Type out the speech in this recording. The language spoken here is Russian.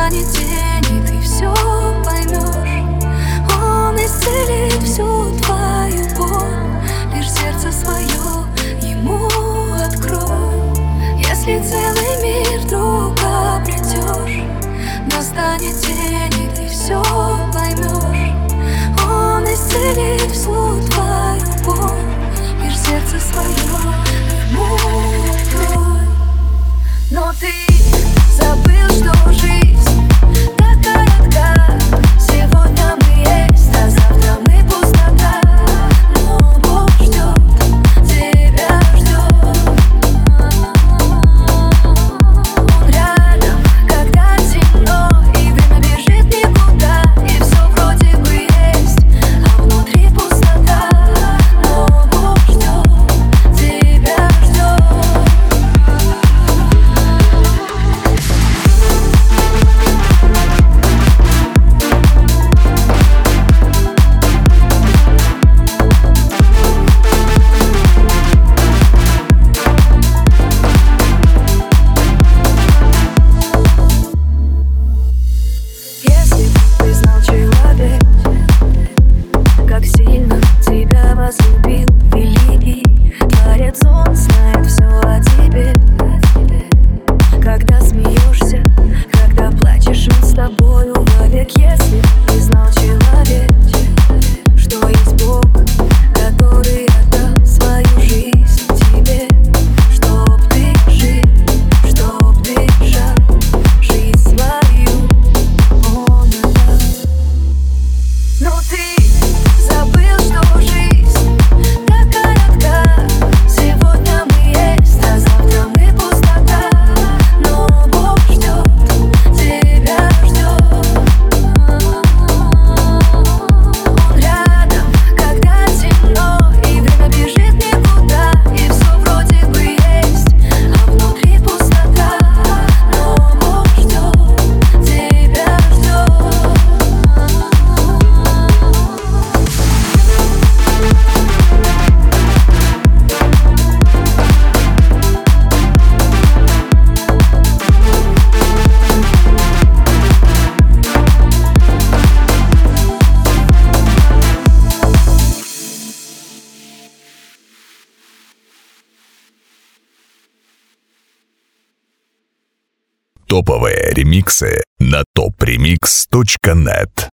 Настанет день, и ты все поймешь. Он исцелит всю твою боль. Лишь сердце свое ему открой. Если целый мир вдруг обретешь, настанет день, и ты все поймешь. Он исцелит всю твою боль. Лишь сердце свое ему открой. Но ты забыл, что жизнь так коротка. Сегодня мы есть, а завтра мы пустота. Но Бог ждет, тебя ждет. Он рядом, когда темно, и время бежит никуда. И все вроде бы есть, а внутри пустота. Но Бог ждет, тебя ждет. Если бы ты знал, человек, как сильно тебя возлюбил великий Творец, он знает все о тебе. Когда смеешься, когда плачешь, он с тобою вовек. Если бы ты знал, человек, что есть Бог, который отдал свою жизнь тебе, чтоб ты жил, чтоб дышал жизнь свою. Но ты забыл, что жизнь так коротка. Сегодня мы есть, а завтра мы пустота. Но Бог ждет, тебя ждет. Он рядом, когда темно, и время бежит никуда. И все вроде бы есть, а внутри пустота. Но Бог ждет, тебя ждет. Топовые ремиксы на topremix.net.